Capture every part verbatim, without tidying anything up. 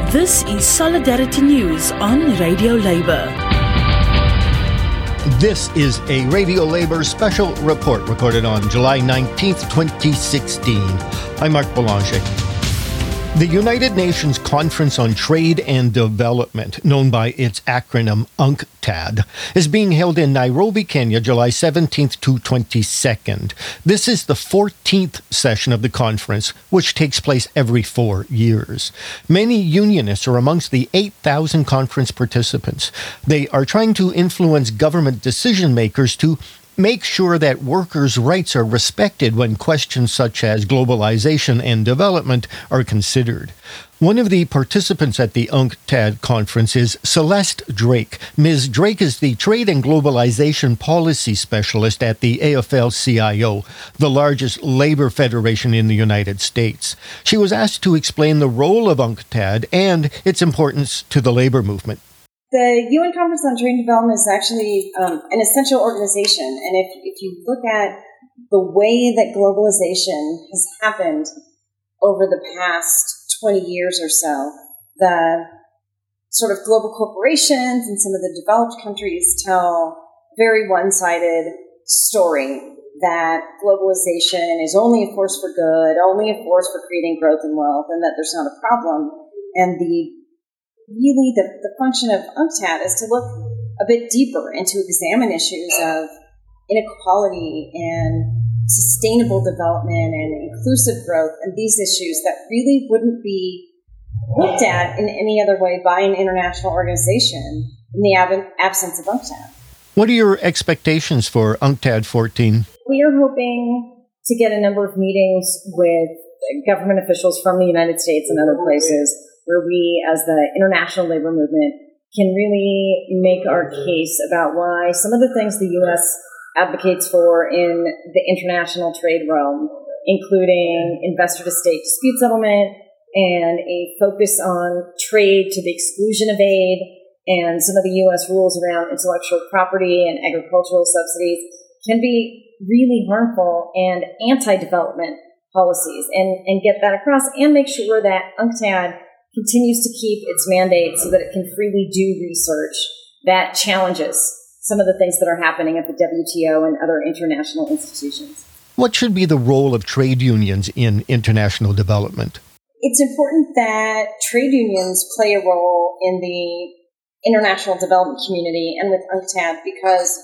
This is Solidarity News on Radio Labour. This is a Radio Labour special report recorded on July nineteenth, twenty sixteen. I'm Mark Boulanger. The United Nations Conference on Trade and Development, known by its acronym UNCTAD, is being held in Nairobi, Kenya, July seventeenth to twenty-second. This is the fourteenth session of the conference, which takes place every four years. Many unionists are amongst the eight thousand conference participants. They are trying to influence government decision makers to make sure that workers' rights are respected when questions such as globalization and development are considered. One of the participants at the UNCTAD conference is Celeste Drake. Miz Drake is the Trade and Globalization Policy Specialist at the A F L C I O, the largest labor federation in the United States. She was asked to explain the role of UNCTAD and its importance to the labor movement. The U N Conference on Trade and Development is actually um, an essential organization, and if, if you look at the way that globalization has happened over the past twenty years or so, the sort of global corporations and some of the developed countries tell a very one-sided story that globalization is only a force for good, only a force for creating growth and wealth, and that there's not a problem. And the Really, the, the function of UNCTAD is to look a bit deeper and to examine issues of inequality and sustainable development and inclusive growth and these issues that really wouldn't be looked at in any other way by an international organization in the ab- absence of UNCTAD. What are your expectations for UNCTAD fourteen? We are hoping to get a number of meetings with government officials from the United States and other places where we, as the international labor movement, can really make our case about why some of the things the U S advocates for in the international trade realm, including investor-to-state dispute settlement and a focus on trade to the exclusion of aid, and some of the U S rules around intellectual property and agricultural subsidies, can be really harmful and anti-development policies, and, and get that across and make sure that UNCTAD continues to keep its mandate so that it can freely do research that challenges some of the things that are happening at the W T O and other international institutions. What should be the role of trade unions in international development? It's important that trade unions play a role in the international development community and with UNCTAD, because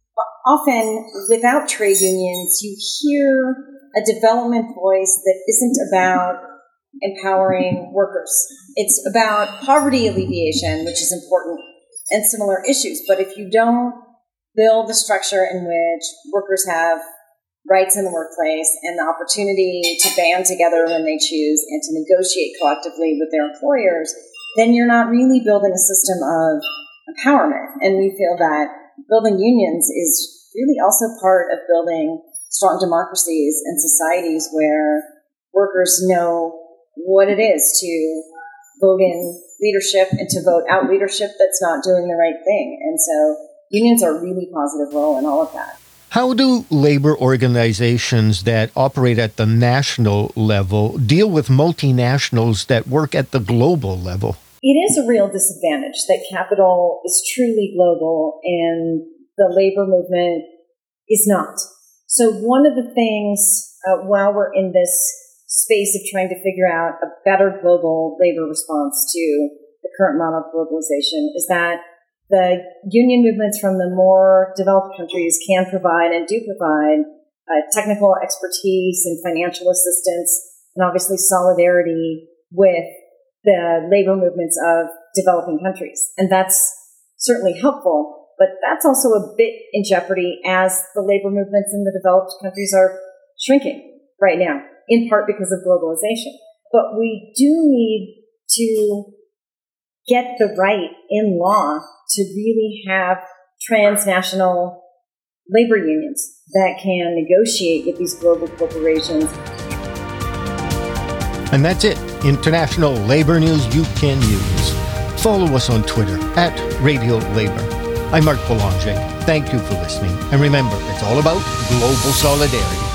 often without trade unions, you hear a development voice that isn't about empowering workers. It's about poverty alleviation, which is important, and similar issues. But if you don't build a structure in which workers have rights in the workplace and the opportunity to band together when they choose and to negotiate collectively with their employers, then you're not really building a system of empowerment. And we feel that building unions is really also part of building strong democracies and societies where workers know what it is to vote in leadership and to vote out leadership that's not doing the right thing. And so unions are a really positive role in all of that. How do labor organizations that operate at the national level deal with multinationals that work at the global level? It is a real disadvantage that capital is truly global and the labor movement is not. So one of the things, uh, while we're in this space of trying to figure out a better global labor response to the current model of globalization, is that the union movements from the more developed countries can provide and do provide uh, technical expertise and financial assistance and obviously solidarity with the labor movements of developing countries. And that's certainly helpful, but that's also a bit in jeopardy as the labor movements in the developed countries are shrinking right now, in part because of globalization. But we do need to get the right in law to really have transnational labor unions that can negotiate with these global corporations. And that's it. International labor news you can use. Follow us on Twitter at Radio Labor. I'm Mark Boulanger. Thank you for listening. And remember, it's all about global solidarity.